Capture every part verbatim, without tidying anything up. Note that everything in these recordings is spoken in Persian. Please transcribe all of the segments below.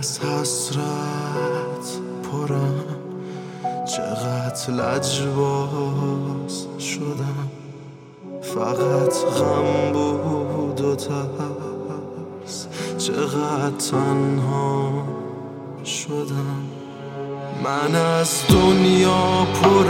از حسرت پرم، چقدر لجباز شدم، فقط غم بود و ترس، چقدر تنها شدم. من از دنیا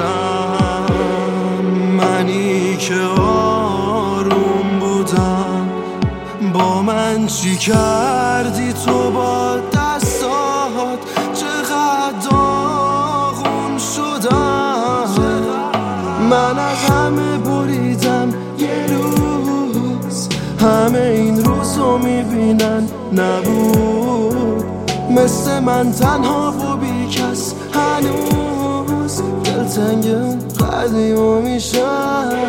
پرم، منی که آروم بودم، با من چی کردی تو با دستات، چقدر داغون شدم. من از همه بریدم یه روز، همه این روزو میبینن نبود، مثل من تنها و بی کس هنوز دلتنگ اون قدیما میشم.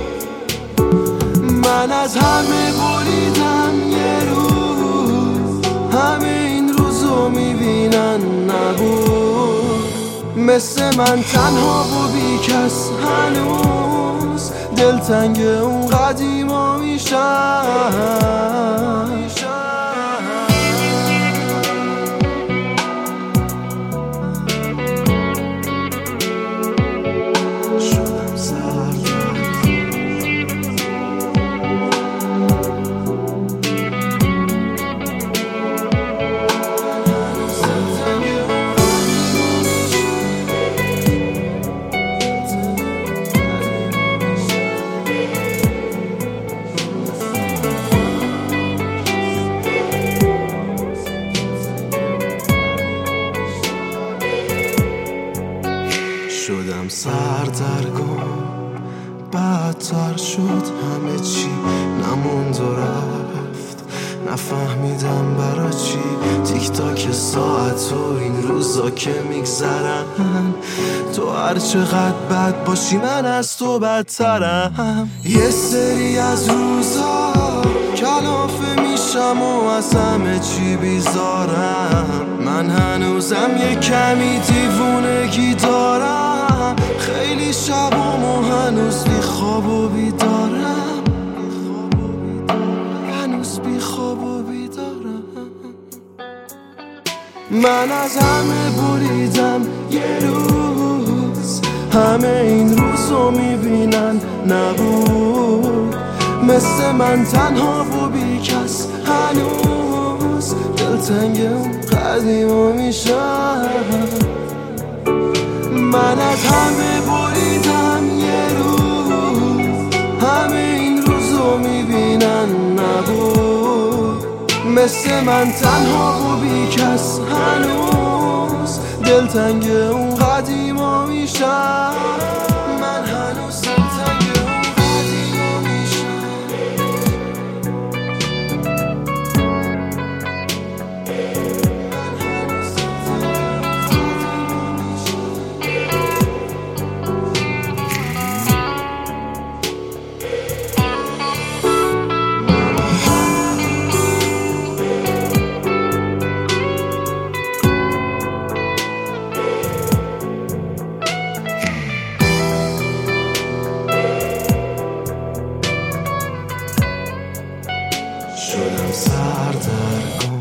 من از همه بریدم یه روز، همه این روزو میبینن نبود، مثل من تنها و بی کس هنوز دلتنگ اون قدیما میشم. شدم سردرگم، بدتر شد همه چی، نموند و رفت، نفهمیدم برا چی. تیک تاک ساعت و این روزا که میگذرن، تو هر چقدر بد باشی من از تو بدترم. یه سری از روزا کلافه میشم و از همه چی بیزارم، من هنوزم یه کمی دیوونگی دارم، خیلی شبام و هنوز بی خواب و بیدارم، هنوز بی خواب و بیدارم. من از همه بریدم یه روز، همه این روزو میبینن نبود، مثل من تنها و بی کس هنوز دلتنگ اون قدیما میشم. من از همه بریدم یه روز، همه این روزو میبینن نبود، مثل من تنها و بی کس هنوز دلتنگ اون قدیما میشم. من هنوز دلتنگ اون قدیما میشم. شدم سردرگم